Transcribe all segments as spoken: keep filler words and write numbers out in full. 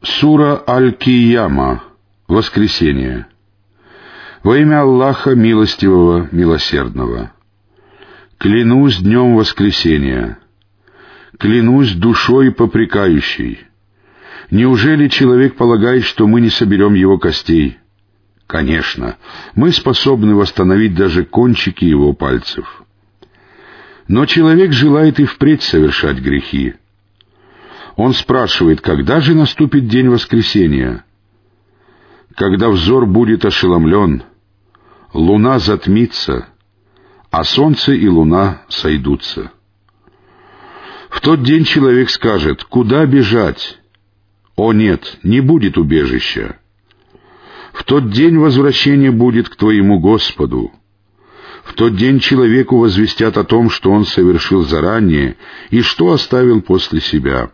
Сура Аль-Кияма. Воскресение. Во имя Аллаха Милостивого, Милосердного. Клянусь днем воскресения. Клянусь душой попрекающей. Неужели человек полагает, что мы не соберем его костей? Конечно, мы способны восстановить даже кончики его пальцев. Но человек желает и впредь совершать грехи. Он спрашивает, когда же наступит день воскресения? Когда взор будет ошеломлен, луна затмится, а солнце и луна сойдутся. В тот день человек скажет, куда бежать? О нет, не будет убежища. В тот день возвращение будет к твоему Господу. В тот день человеку возвестят о том, что он совершил заранее и что оставил после себя.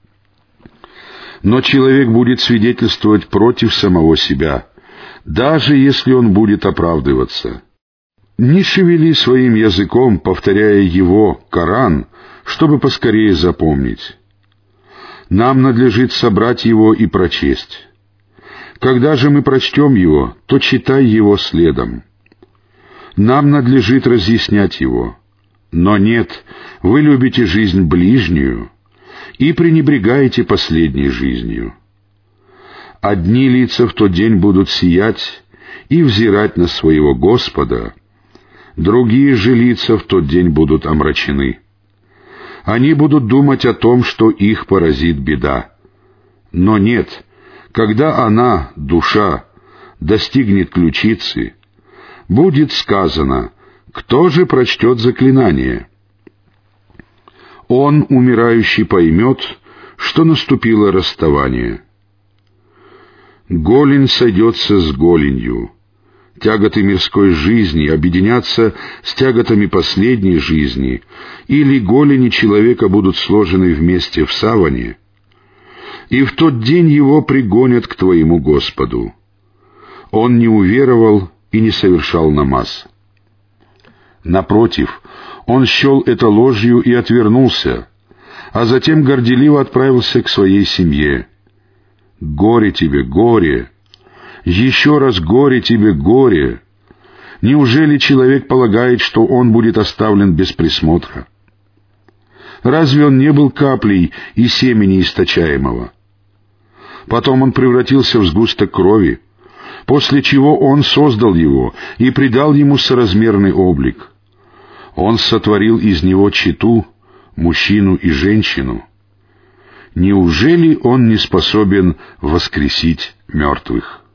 Но человек будет свидетельствовать против самого себя, даже если он будет оправдываться. Не шевели своим языком, повторяя его, Коран, чтобы поскорее запомнить. Нам надлежит собрать его и прочесть. Когда же мы прочтем его, то читай его следом. Нам надлежит разъяснять его. Но нет, вы любите жизнь ближнюю и пренебрегаете последней жизнью. Одни лица в тот день будут сиять и взирать на своего Господа, другие же лица в тот день будут омрачены. Они будут думать о том, что их поразит беда. Но нет, когда она, душа, достигнет ключицы, будет сказано, кто же прочтет заклинание? Он, умирающий, поймет, что наступило расставание. Голень сойдется с голенью. Тяготы мирской жизни объединятся с тяготами последней жизни, или голени человека будут сложены вместе в саване, и в тот день его пригонят к твоему Господу. Он не уверовал и не совершал намаз. Напротив, он счел это ложью и отвернулся, а затем горделиво отправился к своей семье. Горе тебе, горе! Еще раз горе тебе, горе! Неужели человек полагает, что он будет оставлен без присмотра? Разве он не был каплей и семени источаемого? Потом он превратился в сгусток крови, после чего он создал его и придал ему соразмерный облик. Он сотворил из него чету, мужчину и женщину. Неужели он не способен воскресить мертвых?